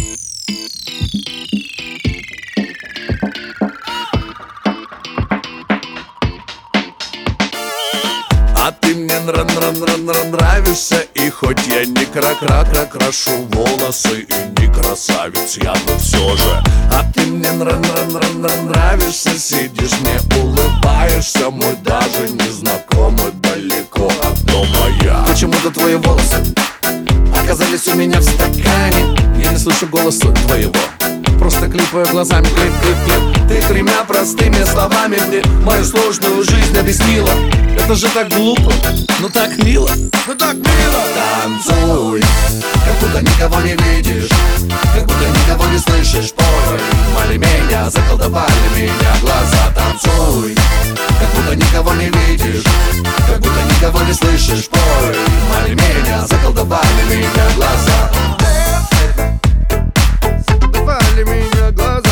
А ты мне нравишься, и хоть я не крашу волосы и не красавец, я но все же. А ты мне нравишься, сидишь, мне улыбаешься, мой даже незнакомый далеко от дома я. Почему-то твои волосы оказались у меня в стакане. Я не слышу голоса твоего, просто клипаю глазами, клип. Ты тремя простыми словами мне мою сложную жизнь объяснила. Это же так глупо, но так мило. Ну так мило. Танцуй, как будто никого не видишь, как будто никого не слышишь. Поймали меня, заколдовали меня глаза. Танцуй, как будто никого не видишь, как будто никого не слышишь. Поймали меня, заколдовали меня глаза. Заколдовали меня глаза.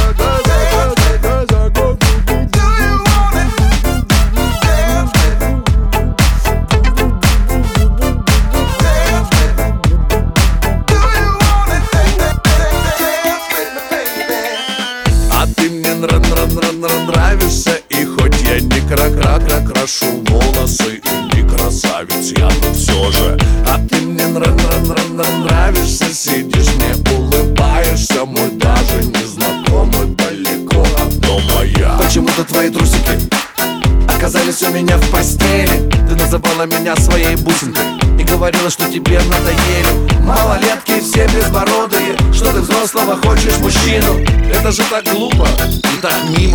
Нравишься, и хоть я не крашу волосы и не красавец, я но все же. А ты мне нравишься, сидишь, мне улыбаешься, мой даже незнакомый далеко от дома я. Почему-то твои трусики оказались у меня в постели. Ты называла меня своей бусинкой и говорила, что тебе надоели малолетки все безбородые, что ты взрослого хочешь мужчину. Это же так глупо и так мимо.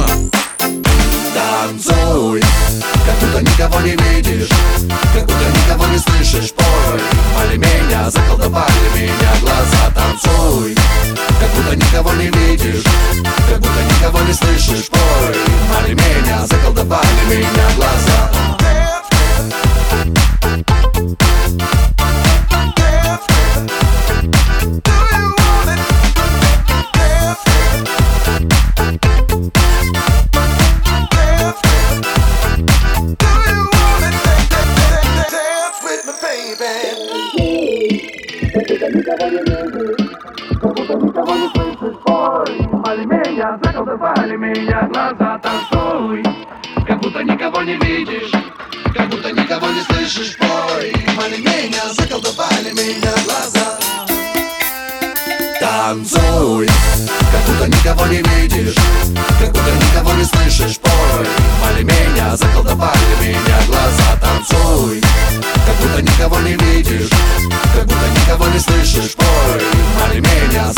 Танцуй, как будто никого не видишь, как будто никого не слышишь. Поймали меня, заколдовали меня глаза. Танцуй, как будто никого не видишь, как будто никого не слышишь. Поймали меня, заколдовали меня глаза. Поймали меня, заколдовали меня глаза. Танцуй, как будто никого не видишь, как будто никого не слышишь. Поймали меня, заколдовали меня глаза. Танцуй, как будто никого не видишь, как будто никого не слышишь. Поймали меня, заколдовали меня глаза. Танцуй, как будто никого не видишь, как будто никого не слышишь. Поймали меня,